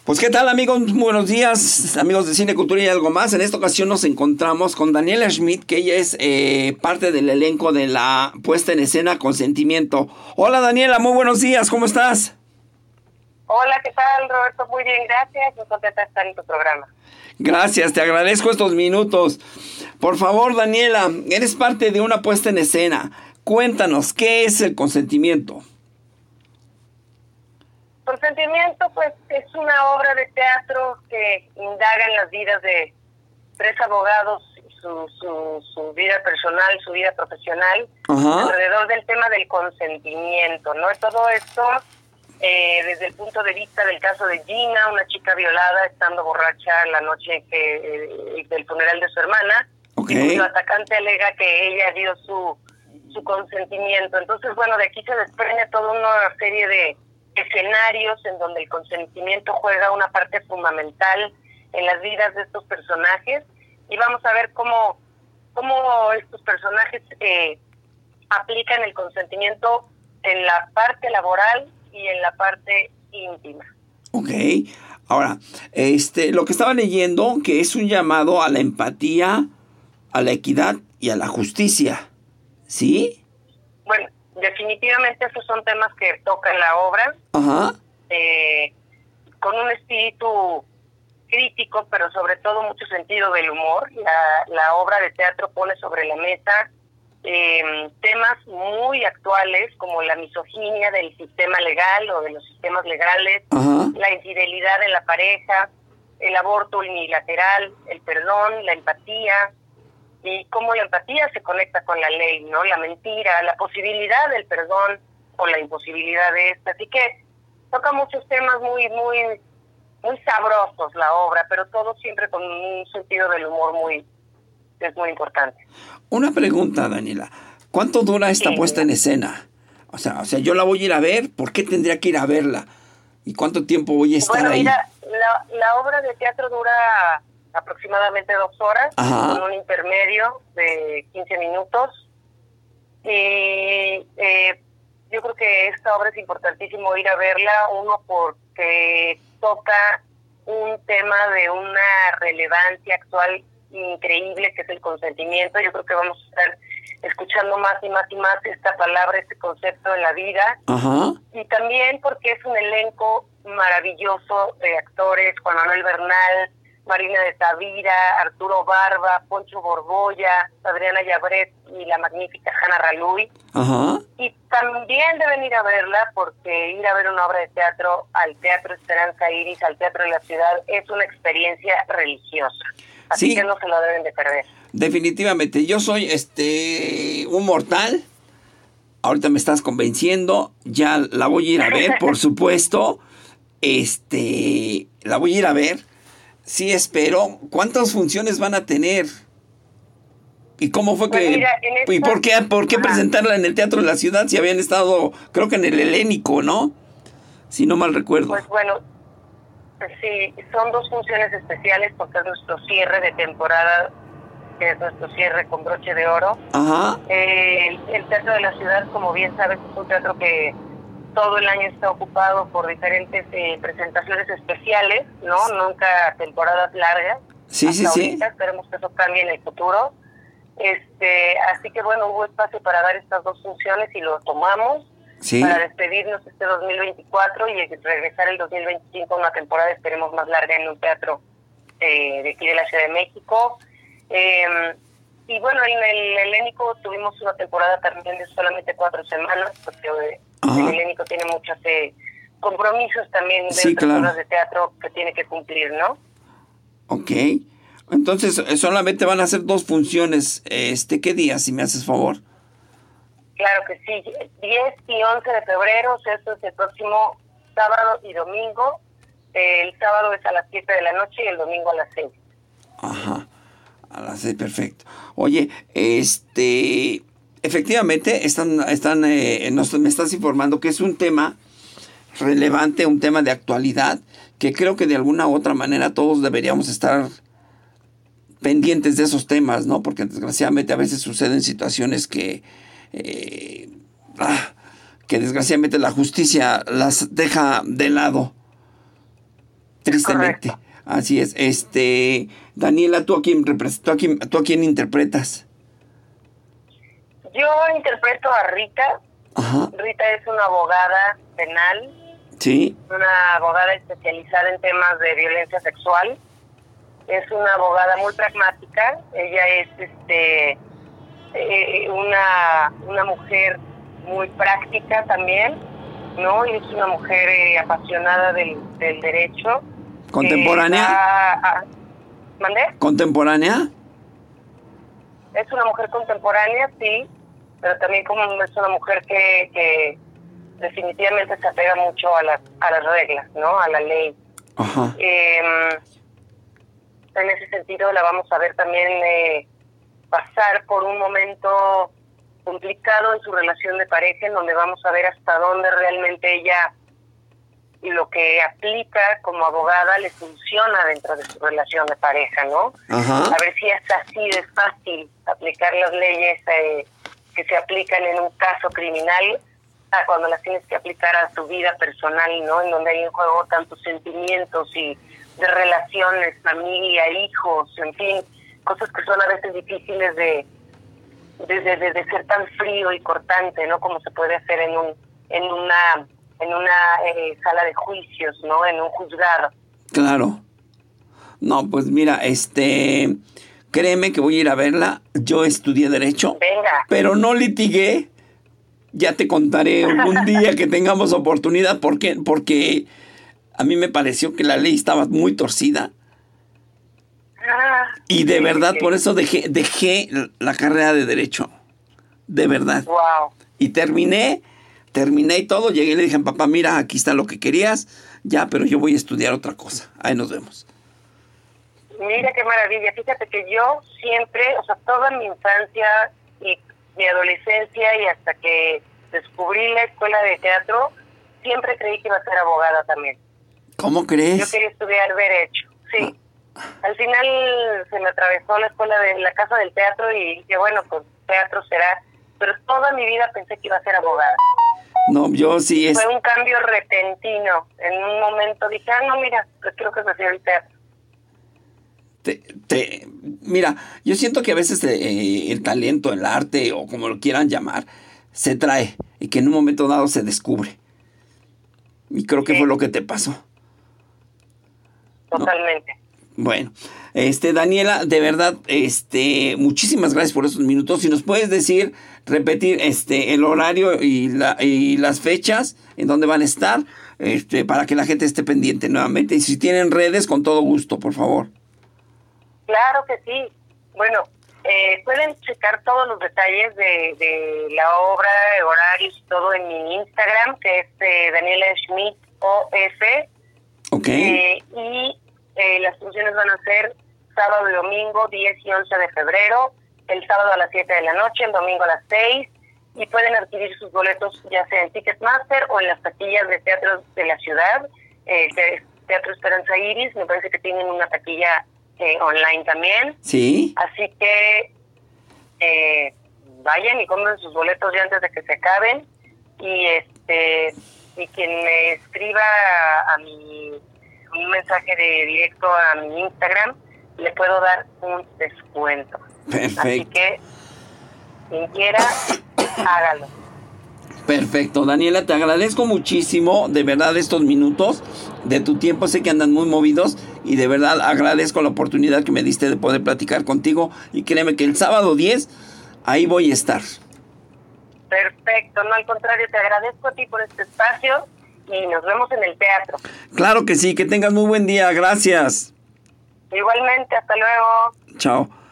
Pues qué tal, amigos, buenos días, amigos de Cine, Cultura y algo más. En esta ocasión nos encontramos con Daniela Schmidt, que ella es parte del elenco de la puesta en escena Consentimiento. Hola Daniela, muy buenos días, ¿cómo estás? Hola, ¿qué tal, Roberto? Muy bien, gracias. Muy contenta de estar en tu programa. Gracias, te agradezco estos minutos. Por favor, Daniela, eres parte de una puesta en escena. Cuéntanos, ¿qué es el consentimiento? Consentimiento, pues, es una obra de teatro que indaga en las vidas de tres abogados, su vida personal, su vida profesional, alrededor del tema del consentimiento, ¿no? Todo esto desde el punto de vista del caso de Gina, una chica violada estando borracha la noche del funeral de su hermana, y el atacante alega que ella dio su consentimiento. Entonces, bueno, de aquí se desprende toda una serie de escenarios en donde el consentimiento juega una parte fundamental en las vidas de estos personajes, y vamos a ver cómo estos personajes aplican el consentimiento en la parte laboral y en la parte íntima. Ok, ahora, lo que estaba leyendo, que es un llamado a la empatía, a la equidad y a la justicia, ¿sí? Bueno, definitivamente esos son temas que toca la obra. Ajá. Con un espíritu crítico, pero sobre todo mucho sentido del humor. La obra de teatro pone sobre la mesa temas muy actuales como la misoginia del sistema legal o de los sistemas legales, Ajá. la infidelidad en la pareja, el aborto unilateral, el perdón, la empatía, y cómo la empatía se conecta con la ley, ¿no? La mentira, la posibilidad del perdón o la imposibilidad de esta. Así que toca muchos temas muy sabrosos la obra, pero todo siempre con un sentido del humor es muy importante. Una pregunta, Daniela. ¿Cuánto dura esta puesta en escena? O sea, yo la voy a ir a ver. ¿Por qué tendría que ir a verla? ¿Y cuánto tiempo voy a estar ahí? Mira, la obra de teatro dura aproximadamente 2 horas, Ajá, con un intermedio de 15 minutos. Y yo creo que esta obra es importantísimo ir a verla, uno porque toca un tema de una relevancia actual increíble, que es el consentimiento. Yo creo que vamos a estar escuchando más y más y más esta palabra, este concepto en la vida. ajá. Y también porque es un elenco maravilloso de actores: Juan Manuel Bernal, Marina de Tavira, Arturo Barba, Poncho Borbolla, Adriana Llabret y la magnífica Hanna Raluy. Ajá. Y también deben ir a verla, porque ir a ver una obra de teatro al Teatro Esperanza Iris, al Teatro de la Ciudad, es una experiencia religiosa. Así que no se lo deben de perder. Definitivamente. Yo soy un mortal. Ahorita me estás convenciendo. Ya la voy a ir a ver, por supuesto. La voy a ir a ver. Sí, espero. ¿Cuántas funciones van a tener? ¿Y cómo fue que...? Mira, ¿Y por qué presentarla en el Teatro de la Ciudad si habían estado, creo que en el Helénico, ¿no? Si no mal recuerdo. Pues bueno, sí, son 2 funciones especiales porque es nuestro cierre de temporada, que es nuestro cierre con broche de oro. Ajá. El Teatro de la Ciudad, como bien sabes, es un teatro que todo el año está ocupado por diferentes presentaciones especiales, ¿no? Nunca temporadas largas. Sí, hasta sí, ahorita. sí. Esperemos que eso cambie en el futuro. Así que bueno, hubo espacio para dar estas 2 funciones y lo tomamos. Sí. Para despedirnos este 2024 y regresar el 2025 a una temporada, esperemos, más larga en un teatro de aquí de la Ciudad de México. Y bueno, en el Helénico tuvimos una temporada también de solamente 4 semanas, porque el Helénico tiene muchos compromisos también de otras obras de teatro que tiene que cumplir, ¿no? Ok. Entonces, solamente van a hacer 2 funciones. ¿Qué día, si me haces favor? Claro que sí, 10 y 11 de febrero, o sea, esto es el próximo sábado y domingo. El sábado es a las 7 de la noche y el domingo a las 6. Ajá, a las 6, perfecto. Oye, efectivamente, me estás informando que es un tema relevante, un tema de actualidad, que creo que de alguna u otra manera todos deberíamos estar pendientes de esos temas, ¿no? Porque desgraciadamente a veces suceden situaciones que desgraciadamente la justicia las deja de lado. tristemente. Correcto. Así es. Daniela, ¿tú a quién interpretas? Yo interpreto a Rita. Ajá. Rita es una abogada penal. Sí. Una abogada especializada en temas de violencia sexual. Es una abogada muy pragmática. Ella es una mujer muy práctica también, ¿no? Y es una mujer apasionada del derecho. ¿Contemporánea? ¿Mandé? ¿Contemporánea? Es una mujer contemporánea, sí, pero también como es una mujer que definitivamente se apega mucho a las reglas, ¿no? A la ley. Ajá. En ese sentido la vamos a ver también pasar por un momento complicado en su relación de pareja, en donde vamos a ver hasta dónde realmente ella lo que aplica como abogada le funciona dentro de su relación de pareja, ¿no? Ajá. A ver si es así de fácil aplicar las leyes que se aplican en un caso criminal a cuando las tienes que aplicar a tu vida personal, ¿no? En donde hay en juego tantos sentimientos y de relaciones, familia, hijos, en fin, cosas que son a veces difíciles de ser tan frío y cortante, ¿no? Como se puede hacer en una sala de juicios, ¿no? En un juzgado. Claro. No, pues mira, créeme que voy a ir a verla. Yo estudié Derecho. Venga. Pero no litigué. Ya te contaré un día que tengamos oportunidad. ¿Por qué? Porque a mí me pareció que la ley estaba muy torcida. Y de verdad, por eso dejé la carrera de Derecho. De verdad. Wow. Y terminé y todo. Llegué y le dije, papá, mira, aquí está lo que querías. Ya, pero yo voy a estudiar otra cosa. Ahí nos vemos. Mira qué maravilla. Fíjate que yo siempre, o sea, toda mi infancia y mi adolescencia y hasta que descubrí la escuela de teatro, siempre creí que iba a ser abogada también. ¿Cómo crees? Yo quería estudiar Derecho, sí. Al final se me atravesó la escuela de la casa del teatro y dije, bueno, pues teatro será. Pero toda mi vida pensé que iba a ser abogada. No, yo sí Fue un cambio repentino. En un momento dije, no, mira, pues creo que prefiero el teatro. Mira, yo siento que a veces el talento, el arte o como lo quieran llamar, se trae y que en un momento dado se descubre. Y creo que fue lo que te pasó. Totalmente. ¿No? Bueno, Daniela, de verdad, muchísimas gracias por esos minutos. Si nos puedes repetir el horario y las fechas en donde van a estar, para que la gente esté pendiente nuevamente. Y si tienen redes, con todo gusto, por favor. Claro que sí. Bueno, pueden checar todos los detalles de la obra, horarios y todo en mi Instagram, que es Daniela Schmidt OF. Ok. Y las funciones van a ser sábado y domingo, 10 y 11 de febrero, el sábado a las 7 de la noche, el domingo a las 6, y pueden adquirir sus boletos ya sea en Ticketmaster o en las taquillas de teatros de la ciudad, Teatro Esperanza Iris, me parece que tienen una taquilla online también. Sí. Así que vayan y compren sus boletos ya antes de que se acaben, y quien me escriba un mensaje de directo a mi Instagram, le puedo dar un descuento. Perfecto. Así que quien quiera, hágalo. Perfecto, Daniela, te agradezco muchísimo, de verdad, estos minutos de tu tiempo. Sé que andan muy movidos y de verdad agradezco la oportunidad que me diste de poder platicar contigo, y créeme que el sábado 10 ahí voy a estar. Perfecto, no, al contrario, te agradezco a ti por este espacio y nos vemos en el teatro. Claro que sí, que tengas muy buen día, gracias. Igualmente, hasta luego. Chao.